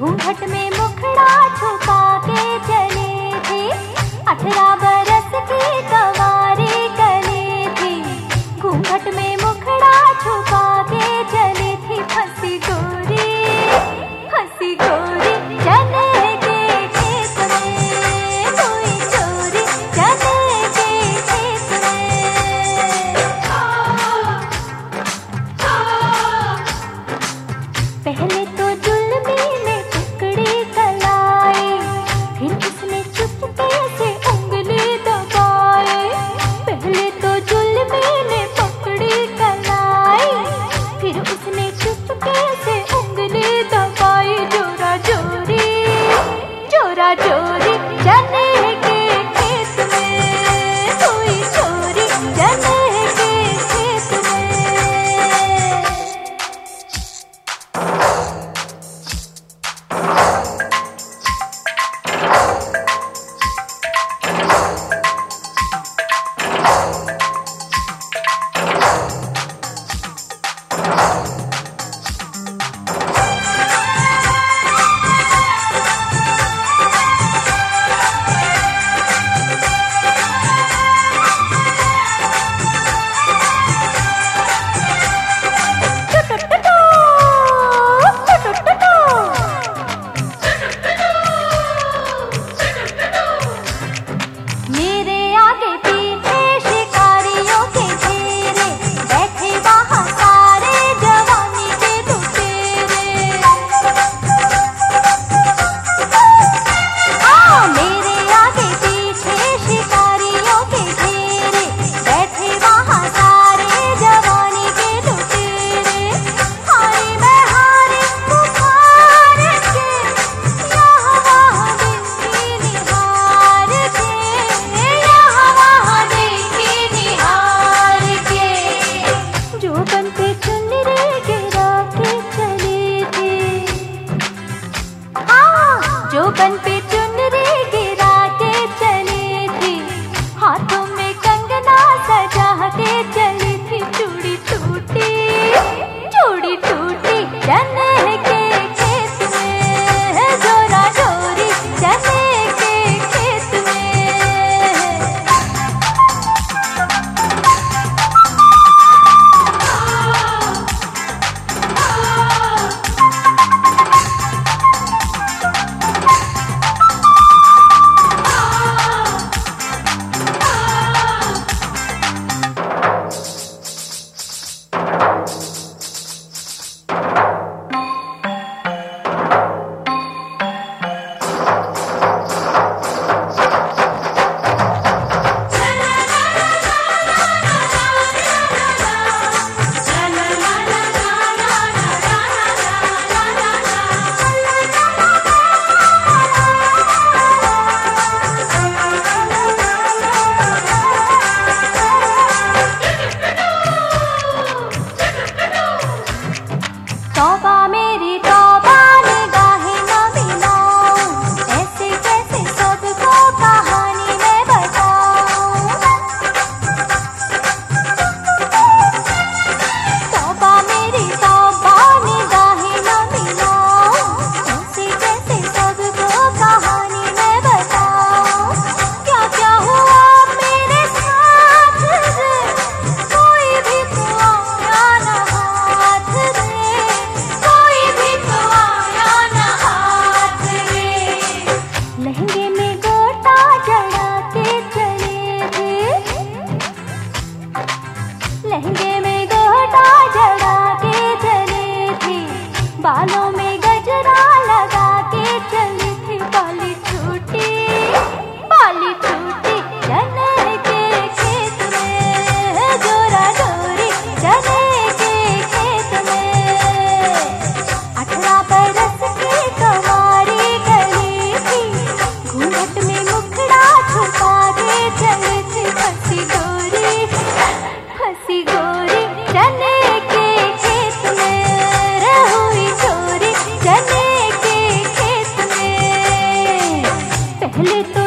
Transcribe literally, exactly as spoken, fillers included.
घूंघट में मुखड़ा छुपा के चली थी, अठारह बरस की कवारी कली थी। घूंघट में मुखड़ा छुपा के चली थी, फंसी गोरी फंसी गोरी चने के खेत में, कोई चोरी चने के खेत में। पहले तो जुल्मी ने पकड़ी कलाई, फिर उसने चुपके से उंगली दबाई। पहले तो जुल्मी ने पकड़ी कलाई, फिर उसने चुपके से उंगली दबाई। जोरा जोरी जोरा जोरी चने के खेत में, कोई चोरी चने के खेत में। मेरे आगे पीछे शिकारियों के घेरे, बैठे वहाँ सारे जवानी के लुटेरे। हाँ, मेरे आगे पीछे शिकारियों के घेरे, बैठे वहाँ सारे जवानी के लुटेरे। हारी मैं हारी पुकार के, यहाँ वहाँ देखी निहार के, यहाँ वहाँ देखी निहार के। जोबन पे चुनरी गिरा के चली थी, हाँ, जोबन पे चुनरी गिरा के चली थी। हाथों में कंगना सजा के चली थी, चूड़ी टूटी चूड़ी टूटी चने के खेत में। जोरा जोरी चने के खेत में। तौबा मेरी तौबा निगाहें न मिलाऊं, ऐसे कैसे सबको कहानी मैं बताऊं। तौबा मेरी तौबा निगाहें न मिलाऊं, ऐसे कैसे सबको कहानी मैं बताऊं। क्या क्या हुआ मेरे साथ रे, कोई भी तो आया न हाथ रे, कोई भी तो आया न हाथ रे। लहंगे में गोटा जड़ा के चले थे, लहंगे में गोटा जड़ा के चले थे। बालों में गजरा लगा के चली थी, बाली छूटी बाली छूटी चने के खेत में। जोरा जोरी चने के खेत में। अठारह बरस की कवारी कली थी, घूंघट में मुखड़ा छुपा के चली थी, फंसी गोरी फंसी गोरी चने के खेत में। हुई चोरी चने के खेत में। पहले तो